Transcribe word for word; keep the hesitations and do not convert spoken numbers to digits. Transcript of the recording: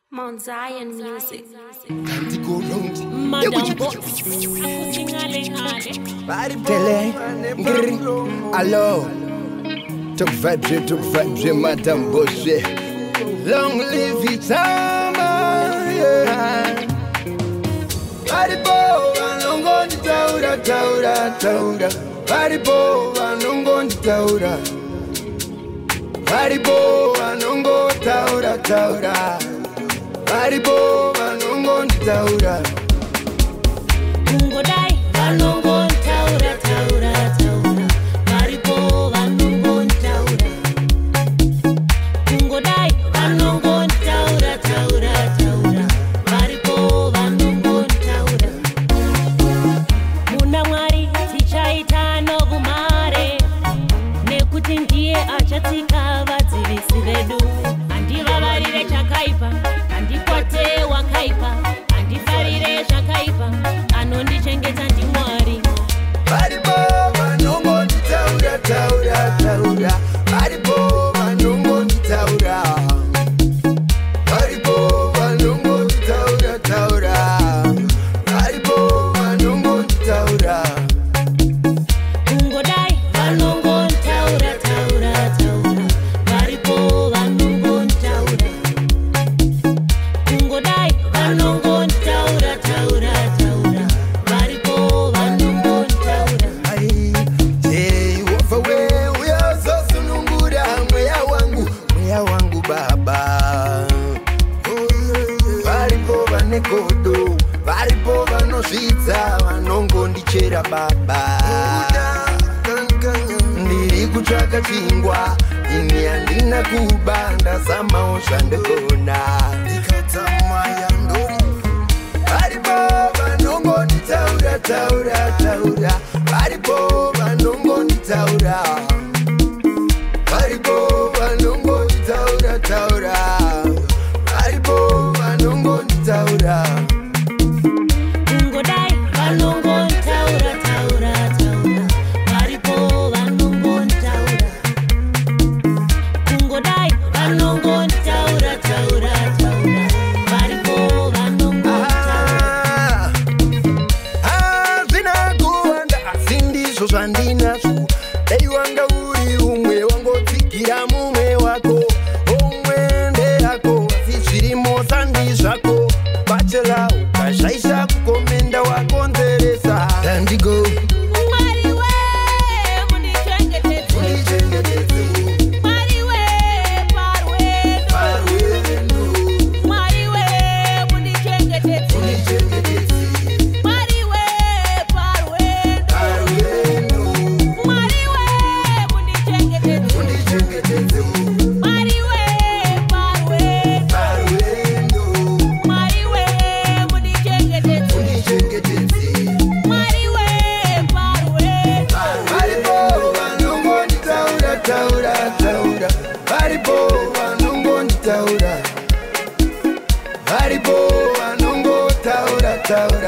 Mount Zion Music. Madam Boss. Tele, grrr, allo. Took vibe, took vibe, Madam Boss. Long live it, yeah. Haribo, anongo ndi taura, taura, taura. Haribo, anongo ndi taura. Haribo, anongo taura, taura. Haribo, anongo ndi taura. Mungo dai, anongo taura, taura, taura. Haribo, anongo taura. Mungo dai, anongo taura, taura, taura. Haribo, anongo taura. Muna mwari tichaita novumare. Nekuti ndiye achatika vadzivisi vedu. Andivavarire chakaipa, andikwate wakaipa. Andifarire chakaipa, anondichengeta ndimwari. Haribo, anongo ndi taura, taura, taura. Haribo, anongo ndi taura. Haribo, anongo ndi taura, taura. Haribo, anongo ndi taura. Mungo dai, anongo taura, taura, taura. Haribo, anongo taura. Mungo dai, anongo taura, taura, taura. Haribo, anongo taura. Ai, hey, wafa we, uya zosu nungura. Mweya wangu, mweya wangu baba. Varipo vanekodo, varipo vanosvitsa, vanongo ndichera baba. Ndiri kutsvaka chingwa, ini handina kuba, ndazamawo zvandikona. Varipo vanongo nditaura, taura, taura. Varipo vanongo nditaura. Varipo vanongo nditaura, taura. Varipo vanongo nditaura. Mungo dai, anongo taura, taura, taura. Haribo, anongo taura. Mungo dai, anongo taura, taura, taura. Haribo, anongo taura. Ah, hazvina kuwanda asi ndizvo zvandinazvo. Dai wanga uri umwe wangotsigira mumwe wako. Umwe ndeyako asi zvirimo sandizvako. Bachela ukashaisha kukomenda wakonzeresa. Tandigo Mwari we, mundichengetedze. undichengetedze Mwari we, parwendo. parwendo. Mwari we, mundichengetedze. Undichengetedze Mwari we, parwendo. parwendo. Mwari we, mundichengetedze. Undichengetedze Mwari we, parwendo. parwendo. Mwari we, mundichengetedze. Undichengetedze Mwari we, parwendo. Haribo, vanongo nditaura, taura, taura. Haribo, vanongo nditaura. Haribo, vanongo taura, taura.